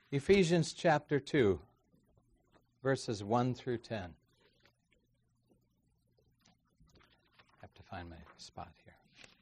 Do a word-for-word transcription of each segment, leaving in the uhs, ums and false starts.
Ephesians chapter two, verses one through ten. I have to find my spot here.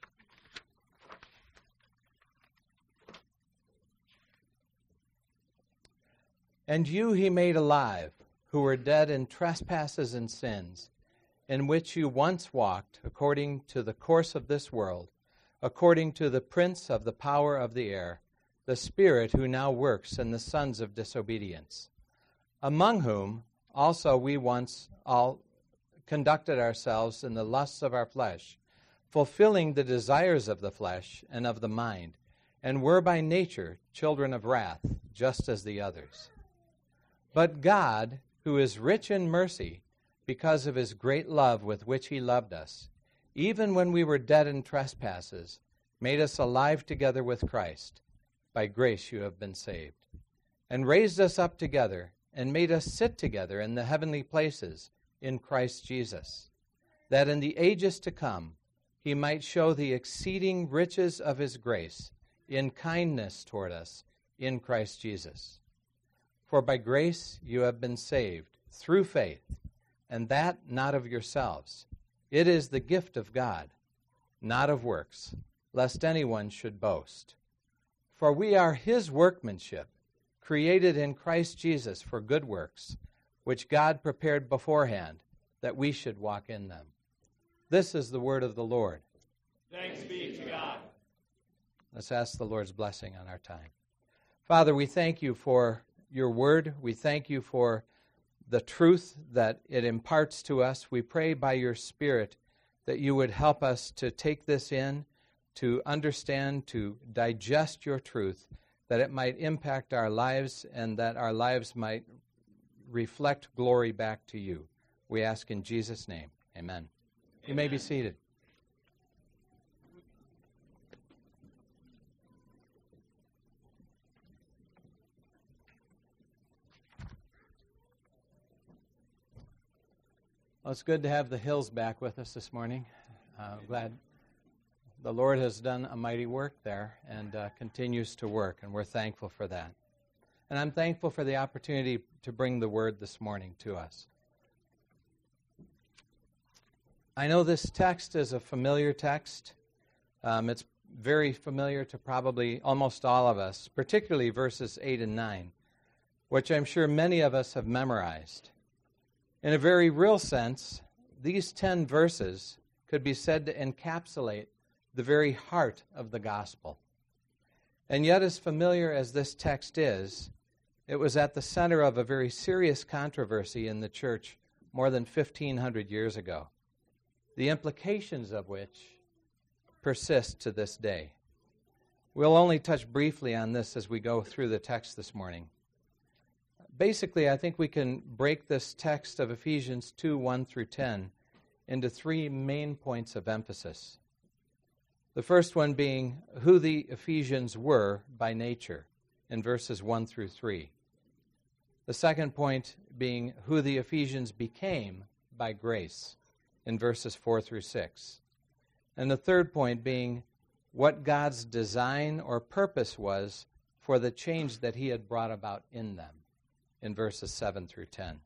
And you he made alive, who were dead in trespasses and sins, in which you once walked, according to the course of this world, according to the prince of the power of the air, the Spirit who now works in the sons of disobedience, among whom also we once all conducted ourselves in the lusts of our flesh, fulfilling the desires of the flesh and of the mind, and were by nature children of wrath, just as the others. But God, who is rich in mercy, because of his great love with which he loved us, even when we were dead in trespasses, made us alive together with Christ. By grace you have been saved, and raised us up together, and made us sit together in the heavenly places in Christ Jesus, that in the ages to come he might show the exceeding riches of his grace in kindness toward us in Christ Jesus. For by grace you have been saved, through faith, and that not of yourselves. It is the gift of God, not of works, lest anyone should boast. For we are his workmanship, created in Christ Jesus for good works, which God prepared beforehand, that we should walk in them. This is the word of the Lord. Thanks be to God. Let's ask the Lord's blessing on our time. Father, we thank you for your word. We thank you for the truth that it imparts to us. We pray by your Spirit that you would help us to take this in, to understand, to digest your truth, that it might impact our lives and that our lives might reflect glory back to you. We ask in Jesus' name. Amen. Amen. You may be seated. Well, it's good to have the Hills back with us this morning. Uh, glad the Lord has done a mighty work there and uh, continues to work, and we're thankful for that. And I'm thankful for the opportunity to bring the word this morning to us. I know this text is a familiar text. Um, it's very familiar to probably almost all of us, particularly verses eight and nine, which I'm sure many of us have memorized. In a very real sense, these ten verses could be said to encapsulate the very heart of the gospel. And yet, as familiar as this text is, it was at the center of a very serious controversy in the church more than fifteen hundred years ago, the implications of which persist to this day. We'll only touch briefly on this as we go through the text this morning. Basically, I think we can break this text of Ephesians two, one through ten into three main points of emphasis. The first one being who the Ephesians were by nature in verses one through three. The second point being who the Ephesians became by grace in verses four through six. And the third point being what God's design or purpose was for the change that he had brought about in them in verses seven through ten.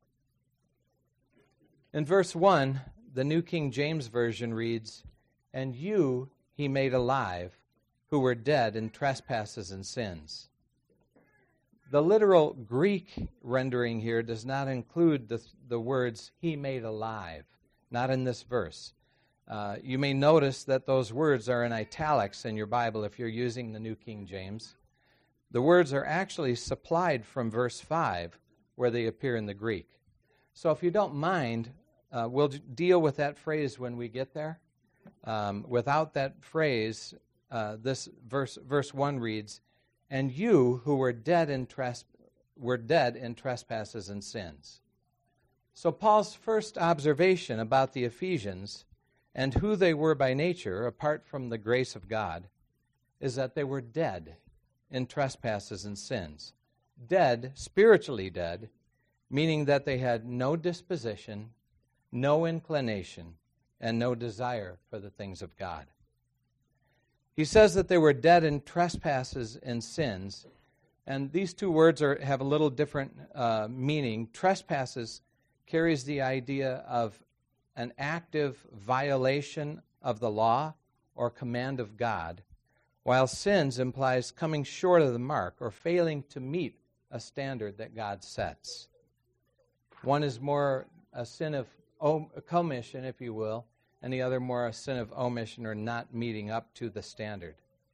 In verse one, the New King James Version reads, "And you he made alive, who were dead in trespasses and sins." The literal Greek rendering here does not include the, the words, "he made alive," not in this verse. Uh, you may notice that those words are in italics in your Bible if you're using the New King James. The words are actually supplied from verse five, where they appear in the Greek. So if you don't mind, uh, we'll deal with that phrase when we get there. Um, without that phrase, uh, this verse verse one reads, "And you who were dead in tres- were dead in trespasses and sins." So Paul's first observation about the Ephesians and who they were by nature, apart from the grace of God, is that they were dead in trespasses and sins. Dead, spiritually dead, meaning that they had no disposition, no inclination, and no desire for the things of God. He says that they were dead in trespasses and sins. And these two words are, have a little different uh, meaning. Trespasses carries the idea of an active violation of the law or command of God, while sins implies coming short of the mark or failing to meet a standard that God sets. One is more a sin of commission, if you will, and the other more a sin of omission or not meeting up to the standard.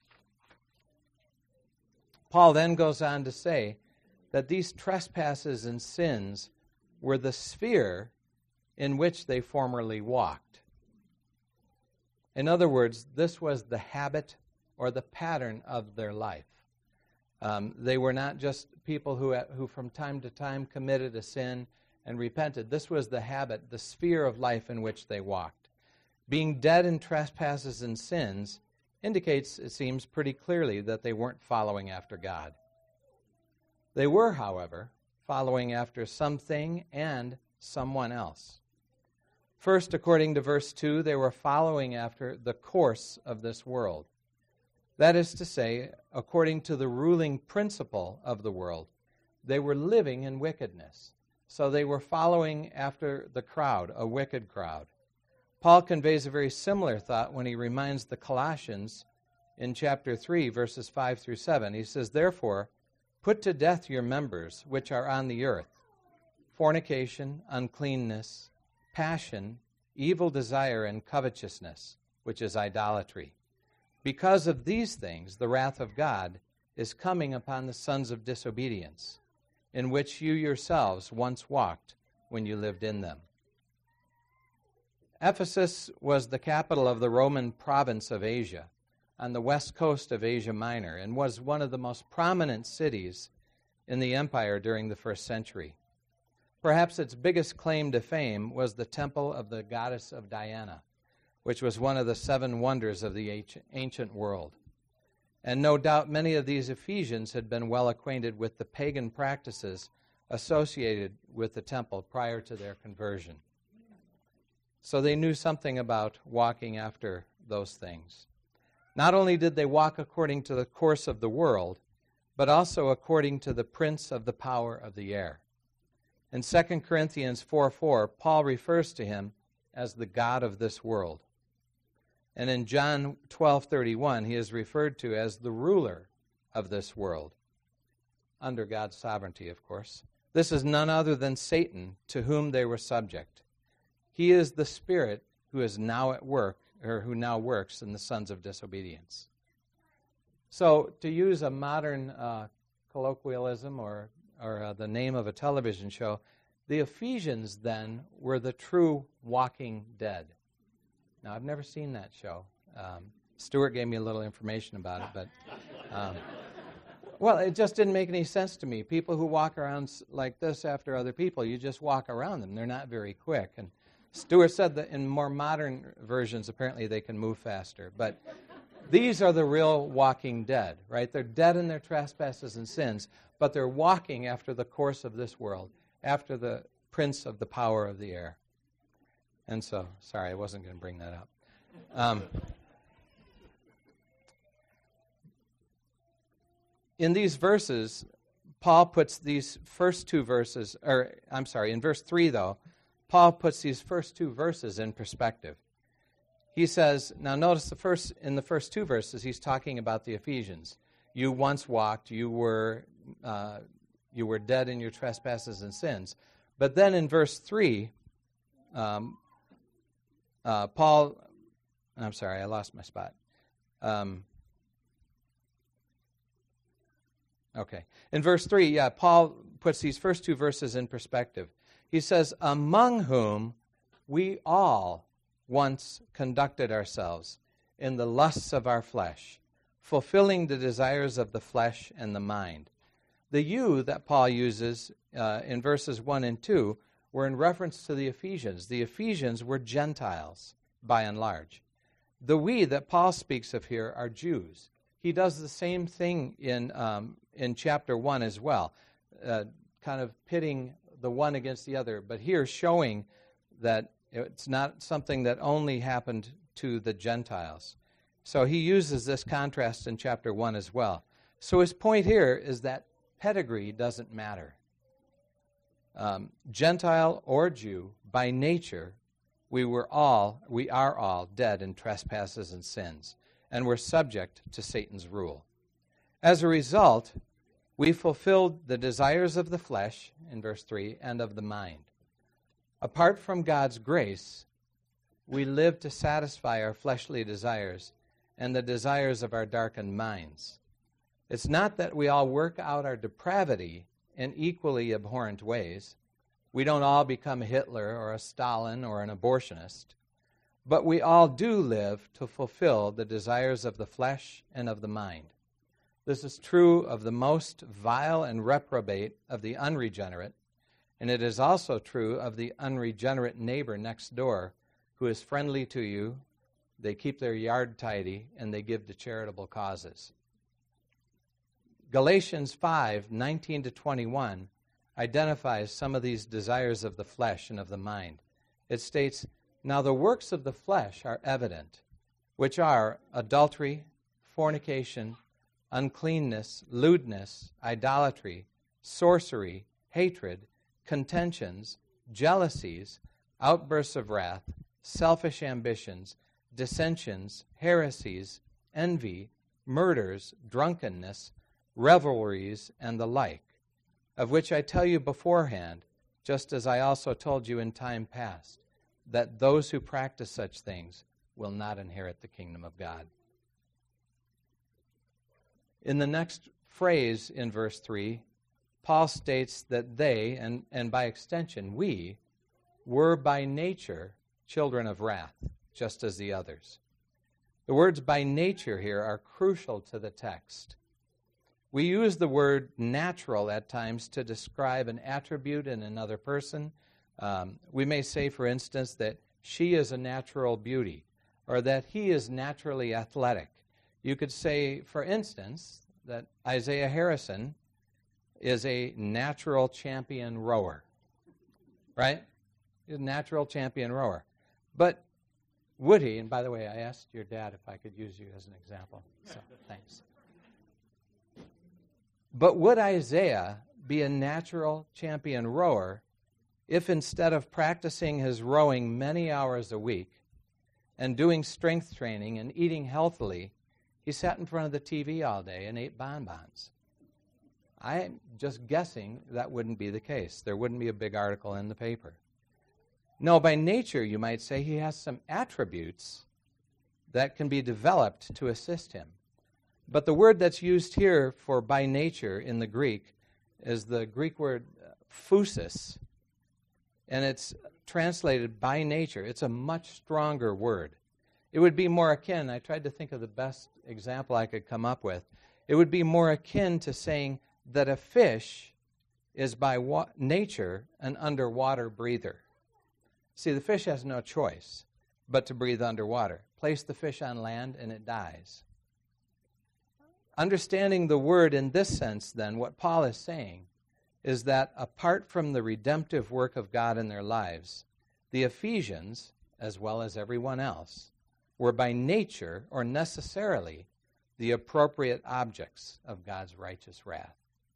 Paul then goes on to say that these trespasses and sins were the sphere in which they formerly walked. In other words, this was the habit or the pattern of their life. Um, they were not just people who, who from time to time committed a sin and repented. This was the habit, the sphere of life in which they walked. Being dead in trespasses and sins indicates, it seems pretty clearly, that they weren't following after God. They were, however, following after something and someone else. First, according to verse two, they were following after the course of this world. That is to say, according to the ruling principle of the world, they were living in wickedness. So they were following after the crowd, a wicked crowd. Paul conveys a very similar thought when he reminds the Colossians in chapter three, verses five through seven. He says, "Therefore, put to death your members which are on the earth, fornication, uncleanness, passion, evil desire, and covetousness, which is idolatry. Because of these things, the wrath of God is coming upon the sons of disobedience, in which you yourselves once walked when you lived in them." Ephesus was the capital of the Roman province of Asia, on the west coast of Asia Minor, and was one of the most prominent cities in the empire during the first century. Perhaps its biggest claim to fame was the temple of the goddess of Diana, which was one of the seven wonders of the ancient world. And no doubt many of these Ephesians had been well acquainted with the pagan practices associated with the temple prior to their conversion. So they knew something about walking after those things. Not only did they walk according to the course of the world, but also according to the prince of the power of the air. In Second Corinthians four four, Paul refers to him as the god of this world. And in John twelve thirty-one, he is referred to as the ruler of this world, under God's sovereignty, of course. This is none other than Satan, to whom they were subject. He is the spirit who is now at work, or who now works in the sons of disobedience. So, to use a modern uh, colloquialism or, or uh, the name of a television show, the Ephesians then were the true walking dead. Now, I've never seen that show. Um, Stuart gave me a little information about it, but, um, well, it just didn't make any sense to me. People who walk around like this after other people, you just walk around them. They're not very quick. And Stuart said that in more modern versions, apparently they can move faster. But these are the real walking dead, right? They're dead in their trespasses and sins, but they're walking after the course of this world, after the prince of the power of the air. And so, sorry, I wasn't going to bring that up. Um, in these verses, Paul puts these first two verses, or I'm sorry, in verse three, though, Paul puts these first two verses in perspective. He says, now notice the first in the first two verses, he's talking about the Ephesians. You once walked, you were uh, you were dead in your trespasses and sins. But then in verse three, um, uh, Paul, I'm sorry, I lost my spot. Um, okay. In verse three, yeah, Paul puts these first two verses in perspective. He says, among whom we all once conducted ourselves in the lusts of our flesh, fulfilling the desires of the flesh and the mind. The you that Paul uses uh, in verses one and two were in reference to the Ephesians. The Ephesians were Gentiles, by and large. The we that Paul speaks of here are Jews. He does the same thing in, um, in chapter one as well, uh, kind of pitting the one against the other, but here showing that it's not something that only happened to the Gentiles. So he uses this contrast in chapter one as well. So his point here is that pedigree doesn't matter. Um, Gentile or Jew, by nature, we were all, we are all dead in trespasses and sins, and we're subject to Satan's rule. As a result, we fulfilled the desires of the flesh, in verse three, and of the mind. Apart from God's grace, we live to satisfy our fleshly desires and the desires of our darkened minds. It's not that we all work out our depravity in equally abhorrent ways. We don't all become a Hitler or a Stalin or an abortionist. But we all do live to fulfill the desires of the flesh and of the mind. This is true of the most vile and reprobate of the unregenerate, and it is also true of the unregenerate neighbor next door who is friendly to you, they keep their yard tidy, and they give to charitable causes. Galatians five, nineteen to twenty-one identifies some of these desires of the flesh and of the mind. It states, "Now the works of the flesh are evident, which are adultery, fornication, uncleanness, lewdness, idolatry, sorcery, hatred, contentions, jealousies, outbursts of wrath, selfish ambitions, dissensions, heresies, envy, murders, drunkenness, revelries, and the like, of which I tell you beforehand, just as I also told you in time past, that those who practice such things will not inherit the kingdom of God." In the next phrase in verse three, Paul states that they, and, and by extension we, were by nature children of wrath, just as the others. The words by nature here are crucial to the text. We use the word natural at times to describe an attribute in another person. Um, we may say, for instance, that she is a natural beauty, or that he is naturally athletic. You could say, for instance, that Isaiah Harrison is a natural champion rower, right? He's a natural champion rower. But would he, and by the way, I asked your dad if I could use you as an example, so thanks. But would Isaiah be a natural champion rower if instead of practicing his rowing many hours a week and doing strength training and eating healthily, he sat in front of the T V all day and ate bonbons? I'm just guessing that wouldn't be the case. There wouldn't be a big article in the paper. No, by nature, you might say, he has some attributes that can be developed to assist him. But the word that's used here for by nature in the Greek is the Greek word phusis, and it's translated by nature. It's a much stronger word. It would be more akin, I tried to think of the best example I could come up with, it would be more akin to saying that a fish is by wa- nature an underwater breather. See, the fish has no choice but to breathe underwater. Place the fish on land and it dies. Understanding the word in this sense, then, what Paul is saying is that apart from the redemptive work of God in their lives, the Ephesians, as well as everyone else, were by nature or necessarily the appropriate objects of God's righteous wrath.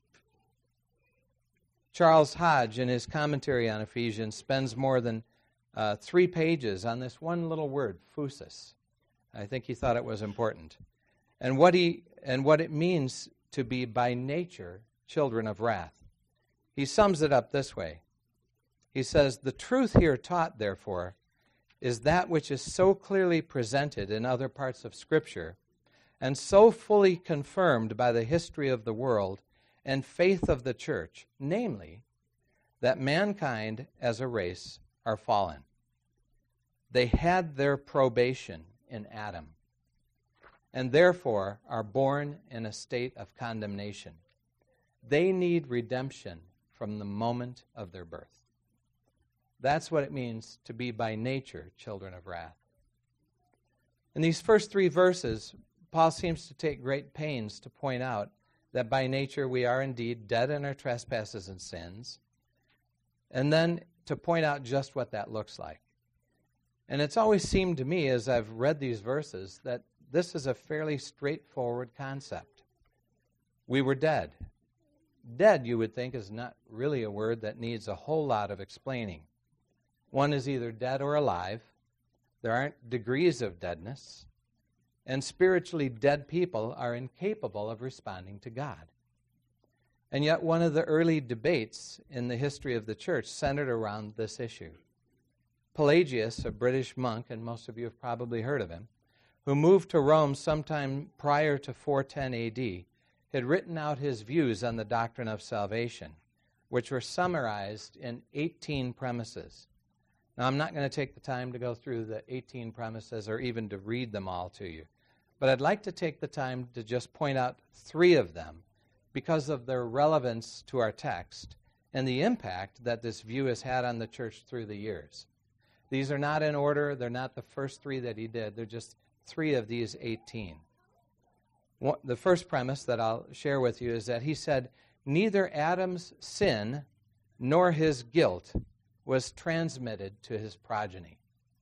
Charles Hodge, in his commentary on Ephesians, spends more than uh, three pages on this one little word, phusis. I think he thought it was important. And what he and what it means to be by nature children of wrath. He sums it up this way. He says, "The truth here taught, therefore, is that which is so clearly presented in other parts of Scripture and so fully confirmed by the history of the world and faith of the church, namely, that mankind as a race are fallen. They had their probation in Adam, and therefore are born in a state of condemnation. They need redemption from the moment of their birth." That's what it means to be by nature children of wrath. In these first three verses, Paul seems to take great pains to point out that by nature we are indeed dead in our trespasses and sins, and then to point out just what that looks like. And it's always seemed to me as I've read these verses that this is a fairly straightforward concept. We were dead. Dead, you would think, is not really a word that needs a whole lot of explaining. One is either dead or alive. There aren't degrees of deadness. And spiritually dead people are incapable of responding to God. And yet one of the early debates in the history of the church centered around this issue. Pelagius, a British monk, and most of you have probably heard of him, who moved to Rome sometime prior to four ten A D, had written out his views on the doctrine of salvation, which were summarized in eighteen premises. Now, I'm not going to take the time to go through the eighteen premises or even to read them all to you, but I'd like to take the time to just point out three of them because of their relevance to our text and the impact that this view has had on the church through the years. These are not in order. They're not the first three that he did. They're just three of these eighteen. One, the first premise that I'll share with you is that he said, neither Adam's sin nor his guilt was transmitted to his progeny.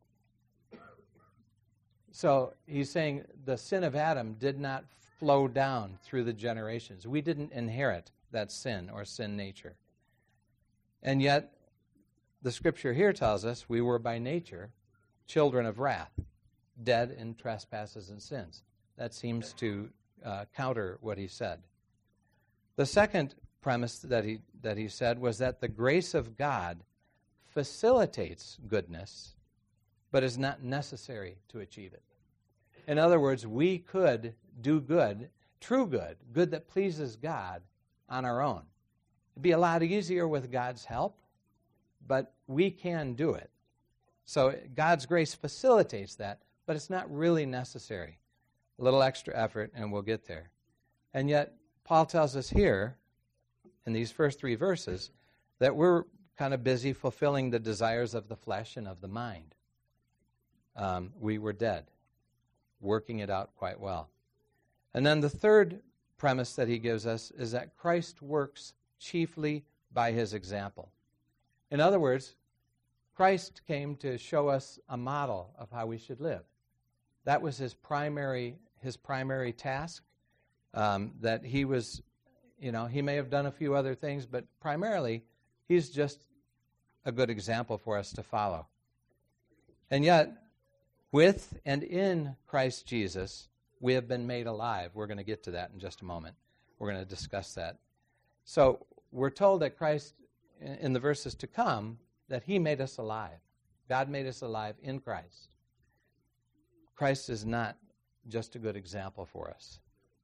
So he's saying the sin of Adam did not flow down through the generations. We didn't inherit that sin or sin nature. And yet, the scripture here tells us we were by nature children of wrath, dead in trespasses and sins. That seems to uh, counter what he said. The second premise that he that he said was that the grace of God facilitates goodness, but is not necessary to achieve it. In other words, we could do good, true good, good that pleases God on our own. It'd be a lot easier with God's help, but we can do it. So God's grace facilitates that, but it's not really necessary. A little extra effort, and we'll get there. And yet, Paul tells us here, in these first three verses, that we're kind of busy fulfilling the desires of the flesh and of the mind. Um, we were dead, working it out quite well. And then the third premise that he gives us is that Christ works chiefly by his example. In other words, Christ came to show us a model of how we should live. That was his primary his primary task, um, that he was, you know, he may have done a few other things, but primarily he's just a good example for us to follow. And yet, with and in Christ Jesus, we have been made alive. We're going to get to that in just a moment. We're going to discuss that. So we're told that Christ, in the verses to come, that he made us alive. God made us alive in Christ. Christ is not just a good example for us.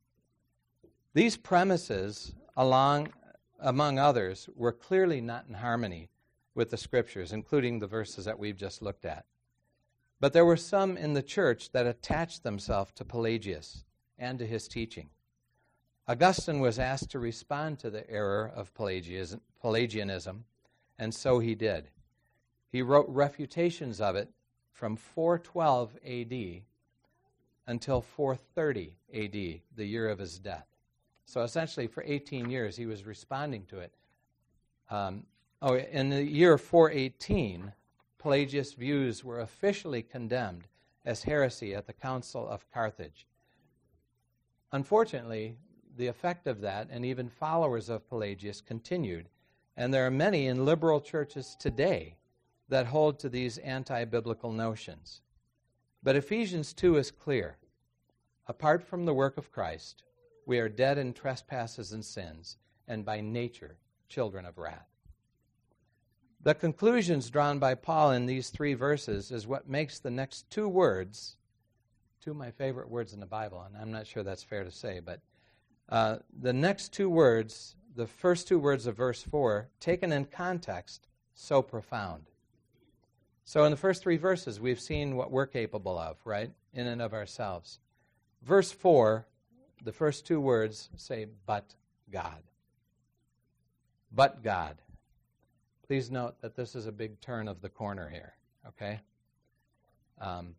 These premises, along, among others, were clearly not in harmony with the Scriptures, including the verses that we've just looked at. But there were some in the church that attached themselves to Pelagius and to his teaching. Augustine was asked to respond to the error of Pelagianism, and so he did. He wrote refutations of it from four twelve A D until four thirty A D, the year of his death. So essentially for eighteen years he was responding to it. Um, oh, in the year four eighteen, Pelagius' views were officially condemned as heresy at the Council of Carthage. Unfortunately, the effect of that, and even followers of Pelagius, continued, and there are many in liberal churches today that hold to these anti-biblical notions. But Ephesians two is clear. Apart from the work of Christ, we are dead in trespasses and sins, and by nature children of wrath. The conclusions drawn by Paul in these three verses is what makes the next two words, two of my favorite words in the Bible, and I'm not sure that's fair to say, but uh, the next two words, the first two words of verse four, taken in context, so profound. So in the first three verses, we've seen what we're capable of, right, in and of ourselves. Verse four, the first two words say, but God. But God. Please note that this is a big turn of the corner here, okay? Um,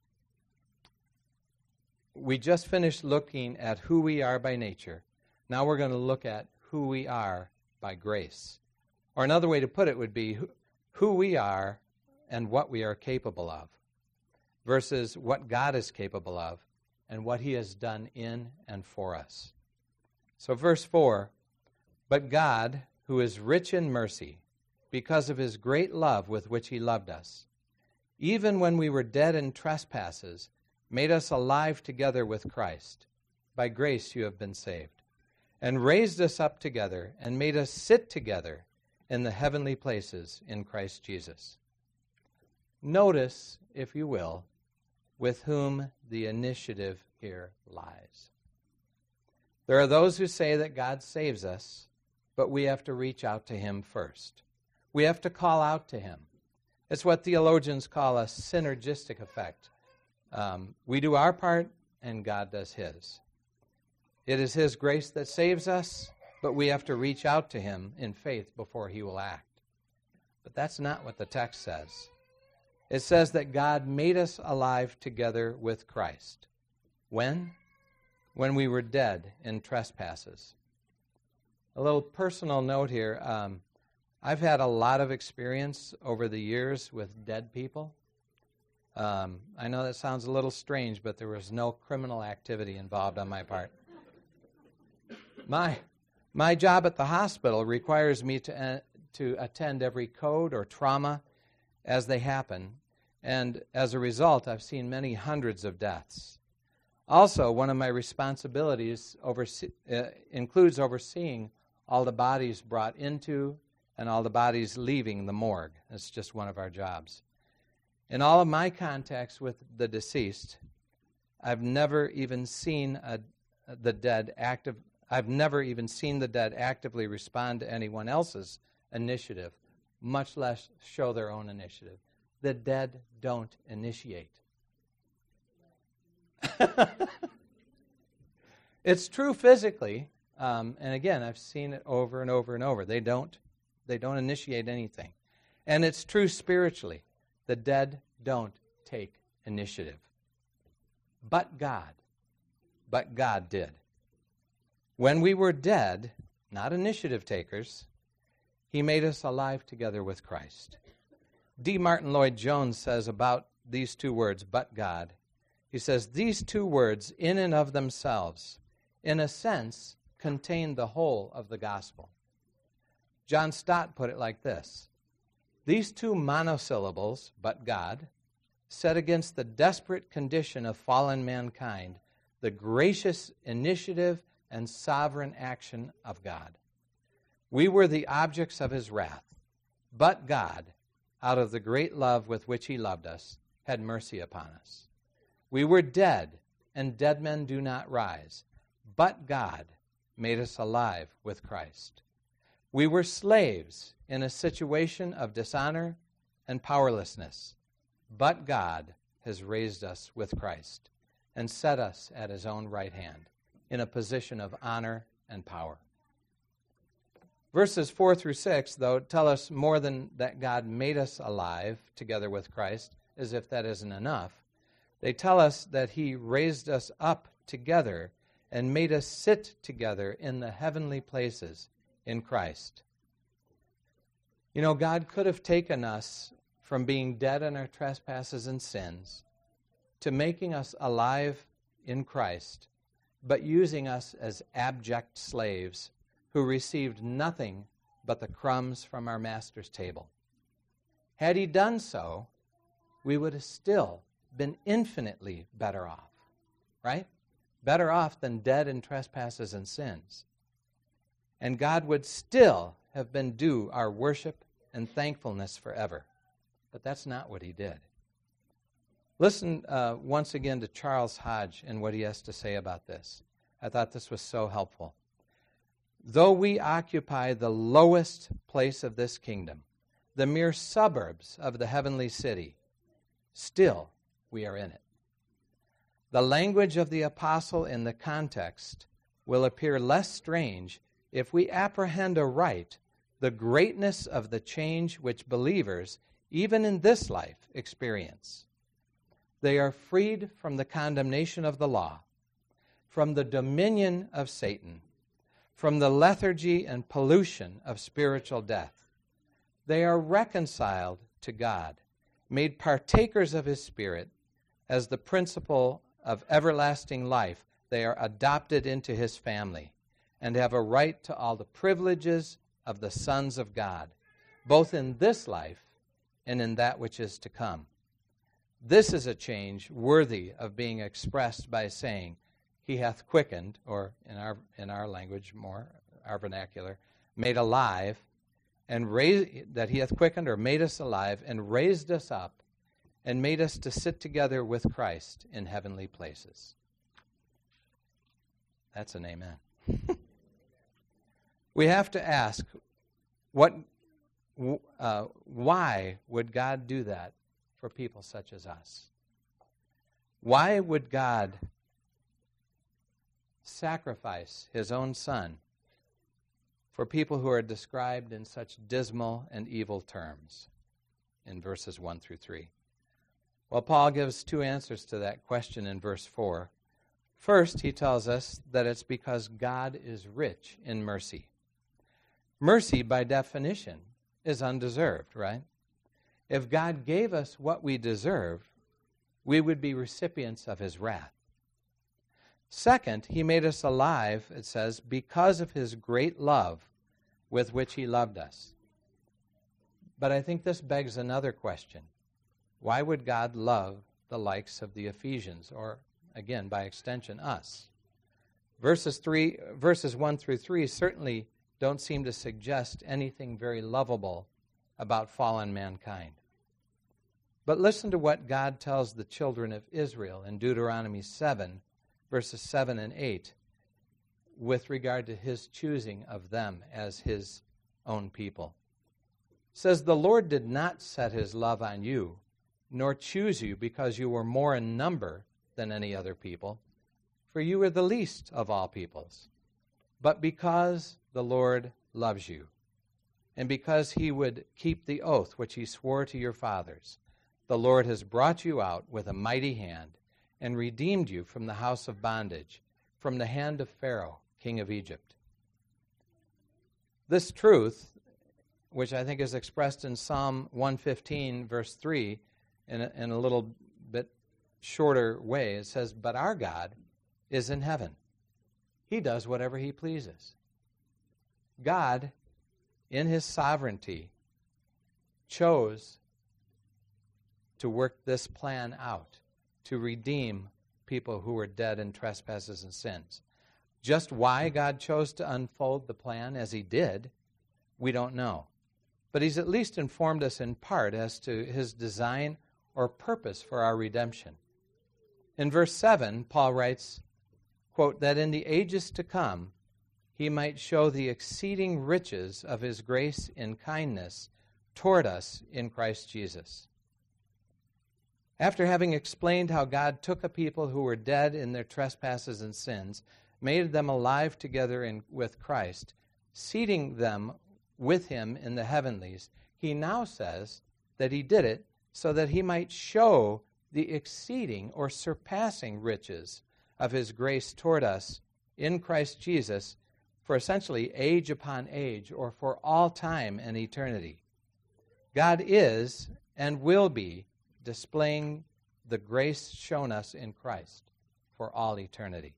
we just finished looking at who we are by nature. Now we're going to look at who we are by grace. Or another way to put it would be who, who we are and what we are capable of versus what God is capable of and what he has done in and for us. So verse four, But God, who is rich in mercy, because of his great love with which he loved us, even when we were dead in trespasses, made us alive together with Christ. By grace you have been saved, and raised us up together, and made us sit together in the heavenly places in Christ Jesus. Notice, if you will, with whom the initiative here lies. There are those who say that God saves us, but we have to reach out to him first. We have to call out to him. It's what theologians call a synergistic effect. Um, we do our part, and God does his. It is his grace that saves us, but we have to reach out to him in faith before he will act. But that's not what the text says. It says that God made us alive together with Christ. When? When we were dead in trespasses. A little personal note here. Um, I've had a lot of experience over the years with dead people. Um, I know that sounds a little strange, but there was no criminal activity involved on my part. My my job at the hospital requires me to uh, to attend every code or trauma as they happen, and as a result, I've seen many hundreds of deaths. Also, one of my responsibilities overse- uh, includes overseeing all the bodies brought into and all the bodies leaving the morgue. That's just one of our jobs. In all of my contacts with the deceased, I've never even seen a, the dead active. I've never even seen the dead actively respond to anyone else's initiative, much less show their own initiative. The dead don't initiate. It's true physically, um, and again, I've seen it over and over and over. They don't, they don't initiate anything. And it's true spiritually. The dead don't take initiative. But God, but God did. When we were dead, not initiative takers, he made us alive together with Christ. D. Martin Lloyd-Jones says about these two words, but God, he says, these two words in and of themselves, in a sense, contain the whole of the gospel. John Stott put it like this: these two monosyllables, but God, set against the desperate condition of fallen mankind, the gracious initiative and sovereign action of God. We were the objects of his wrath, but God, out of the great love with which he loved us, had mercy upon us. We were dead, and dead men do not rise, but God made us alive with Christ. We were slaves in a situation of dishonor and powerlessness, but God has raised us with Christ and set us at his own right hand in a position of honor and power. Verses four through six, though, tell us more than that God made us alive together with Christ, as if that isn't enough. They tell us that he raised us up together and made us sit together in the heavenly places in Christ. You know, God could have taken us from being dead in our trespasses and sins to making us alive in Christ, but using us as abject slaves who received nothing but the crumbs from our master's table. Had he done so, we would have still been infinitely better off, right? Better off than dead in trespasses and sins. And God would still have been due our worship and thankfulness forever. But that's not what he did. Listen uh, once again to Charles Hodge and what he has to say about this. I thought this was so helpful. Though we occupy the lowest place of this kingdom, the mere suburbs of the heavenly city, still we are in it. The language of the apostle in the context will appear less strange if we apprehend aright the greatness of the change which believers, even in this life, experience. They are freed from the condemnation of the law, from the dominion of Satan, from the lethargy and pollution of spiritual death. They are reconciled to God, made partakers of his Spirit. As the principle of everlasting life, they are adopted into his family, and have a right to all the privileges of the sons of God, both in this life and in that which is to come. This is a change worthy of being expressed by saying, He hath quickened, or in our in our language more, our vernacular, made alive, and raised, that He hath quickened or made us alive and raised us up and made us to sit together with Christ in heavenly places. That's an amen. We have to ask, what, uh, why would God do that for people such as us? Why would God sacrifice His own Son for people who are described in such dismal and evil terms in verses one through three? Well, Paul gives two answers to that question in verse four. First, he tells us that it's because God is rich in mercy. Mercy, by definition, is undeserved, right? If God gave us what we deserve, we would be recipients of His wrath. Second, He made us alive, it says, because of His great love with which He loved us. But I think this begs another question. Why would God love the likes of the Ephesians, or, again, by extension, us? Verses three, verses one through three certainly don't seem to suggest anything very lovable about fallen mankind. But listen to what God tells the children of Israel in Deuteronomy seven, verses seven and eight, with regard to His choosing of them as His own people. It says, "The Lord did not set His love on you, nor choose you because you were more in number than any other people, for you were the least of all peoples, but because the Lord loves you, and because He would keep the oath which He swore to your fathers. The Lord has brought you out with a mighty hand and redeemed you from the house of bondage, from the hand of Pharaoh, king of Egypt." This truth, which I think is expressed in Psalm one fifteen, verse three, in a, in a little bit shorter way, it says, "But our God is in heaven. He does whatever He pleases." God, in His sovereignty, chose to work this plan out, to redeem people who were dead in trespasses and sins. Just why God chose to unfold the plan as He did, we don't know. But He's at least informed us in part as to His design or purpose for our redemption. In verse seven, Paul writes, quote, "that in the ages to come He might show the exceeding riches of His grace in kindness toward us in Christ Jesus." After having explained how God took a people who were dead in their trespasses and sins, made them alive together in, with Christ, seating them with Him in the heavenlies, He now says that He did it so that He might show the exceeding or surpassing riches of His grace toward us in Christ Jesus for essentially age upon age, or for all time and eternity. God is and will be displaying the grace shown us in Christ for all eternity.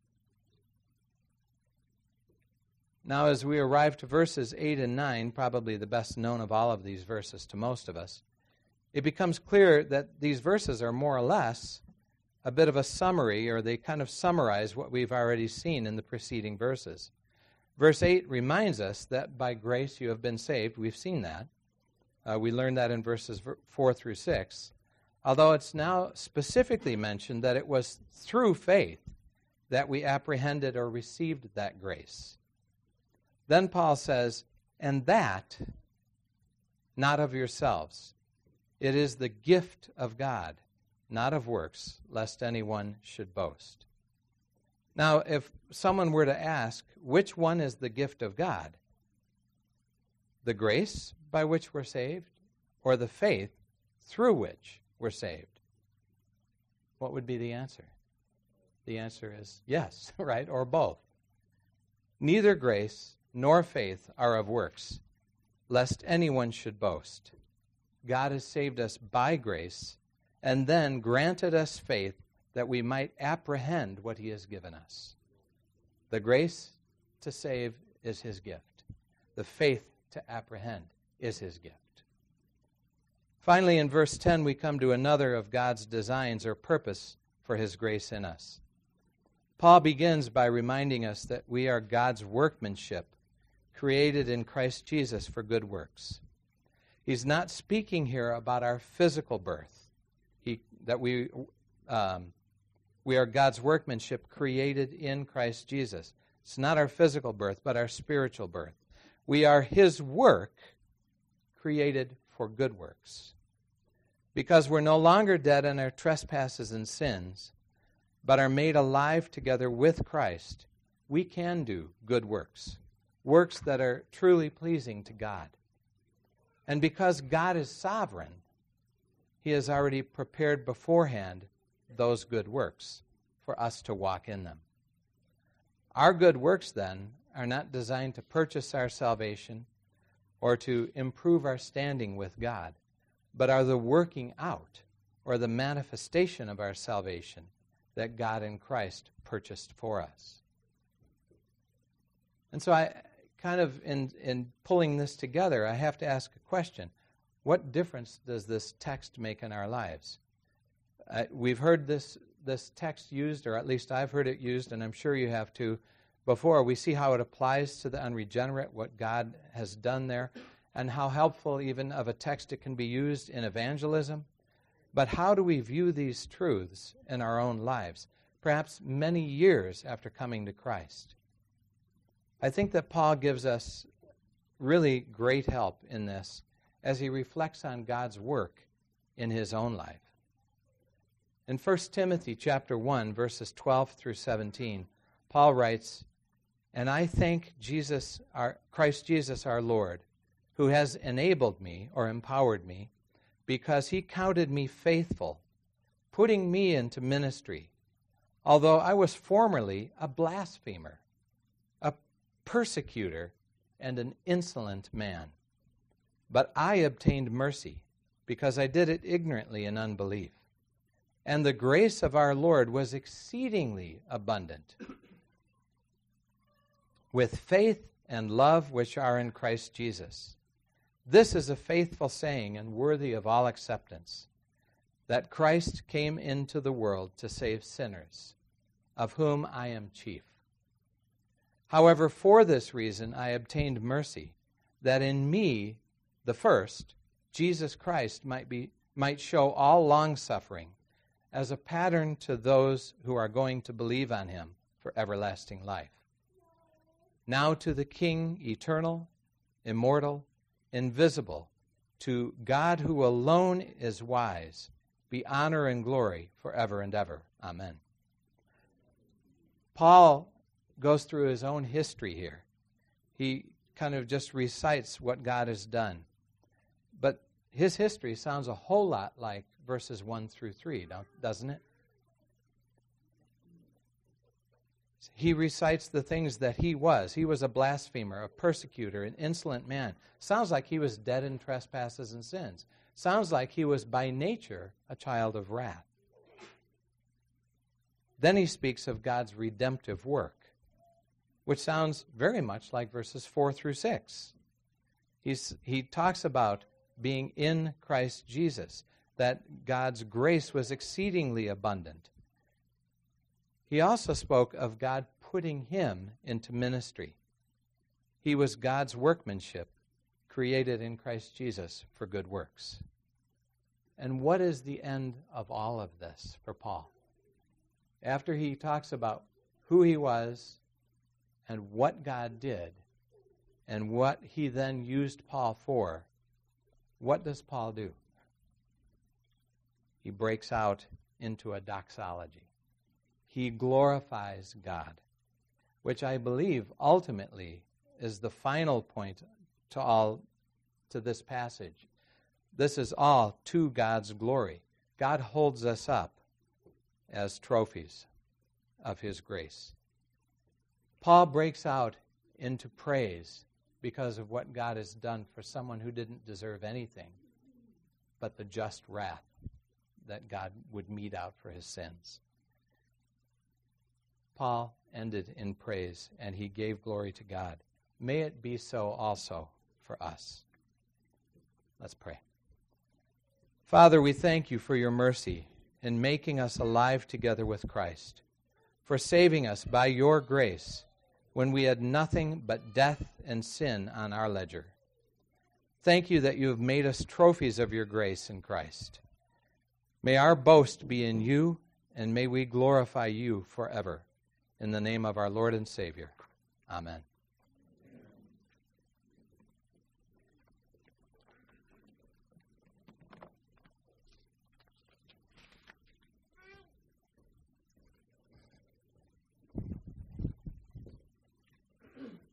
Now, as we arrive to verses eight and nine, probably the best known of all of these verses to most of us, it becomes clear that these verses are more or less a bit of a summary, or they kind of summarize what we've already seen in the preceding verses. Verse eight reminds us that by grace you have been saved. We've seen that. Uh, we learned that in verses four through six. Although it's now specifically mentioned that it was through faith that we apprehended or received that grace. Then Paul says, "and that, not of yourselves. It is the gift of God, not of works, lest anyone should boast." Now, if someone were to ask, which one is the gift of God? The grace by which we're saved, or the faith through which we're saved? What would be the answer? The answer is yes, right, or both. Neither grace nor faith are of works, lest anyone should boast. God has saved us by grace, and then granted us faith that we might apprehend what He has given us. The grace to save is his gift. The faith to apprehend is his gift. Finally, in verse ten, we come to another of God's designs or purpose for his grace in us. Paul begins by reminding us that we are God's workmanship, created in Christ Jesus for good works. He's not speaking here about our physical birth, he, that we, um, we are God's workmanship created in Christ Jesus. It's not our physical birth, but our spiritual birth. We are his work created for good works. Because we're no longer dead in our trespasses and sins, but are made alive together with Christ, we can do good works, works that are truly pleasing to God. And because God is sovereign, he has already prepared beforehand those good works for us to walk in them. Our good works, then, are not designed to purchase our salvation or to improve our standing with God, but are the working out or the manifestation of our salvation that God in Christ purchased for us. And so I kind of, in, in pulling this together, I have to ask a question. What difference does this text make in our lives? Uh, we've heard this, this text used, or at least I've heard it used, and I'm sure you have too, before. We see how it applies to the unregenerate, what God has done there, and how helpful even of a text it can be used in evangelism. But how do we view these truths in our own lives, perhaps many years after coming to Christ? I think that Paul gives us really great help in this as he reflects on God's work in his own life. In First Timothy chapter one, verses twelve through seventeen, Paul writes, "And I thank Jesus, our Christ Jesus our Lord, who has enabled me or empowered me, because he counted me faithful, putting me into ministry, although I was formerly a blasphemer, a persecutor, and an insolent man. But I obtained mercy, because I did it ignorantly in unbelief. And the grace of our Lord was exceedingly abundant, with faith and love which are in Christ Jesus. This is a faithful saying and worthy of all acceptance, that Christ came into the world to save sinners, of whom I am chief. However, for this reason I obtained mercy, that in me, the first, Jesus Christ might be might show all long-suffering as a pattern to those who are going to believe on him for everlasting life. Now to the King, eternal, immortal, invisible, to God who alone is wise, be honor and glory forever and ever. Amen." Paul goes through his own history here. He kind of just recites what God has done. But his history sounds a whole lot like verses one through three, doesn't it? He recites the things that he was. He was a blasphemer, a persecutor, an insolent man. Sounds like he was dead in trespasses and sins. Sounds like he was by nature a child of wrath. Then he speaks of God's redemptive work, which sounds very much like verses four through six. He's, he talks about being in Christ Jesus, that God's grace was exceedingly abundant. He also spoke of God putting him into ministry. He was God's workmanship, created in Christ Jesus for good works. And what is the end of all of this for Paul? After he talks about who he was and what God did and what he then used Paul for, what does Paul do? He breaks out into a doxology. He glorifies God, which I believe ultimately is the final point to all to this passage. This is all to God's glory. God holds us up as trophies of his grace. Paul breaks out into praise because of what God has done for someone who didn't deserve anything but the just wrath that God would mete out for his sins. Paul ended in praise, and he gave glory to God. May it be so also for us. Let's pray. Father, we thank you for your mercy in making us alive together with Christ, for saving us by your grace when we had nothing but death and sin on our ledger. Thank you that you have made us trophies of your grace in Christ. May our boast be in you, and may we glorify you forever. In the name of our Lord and Savior. Amen.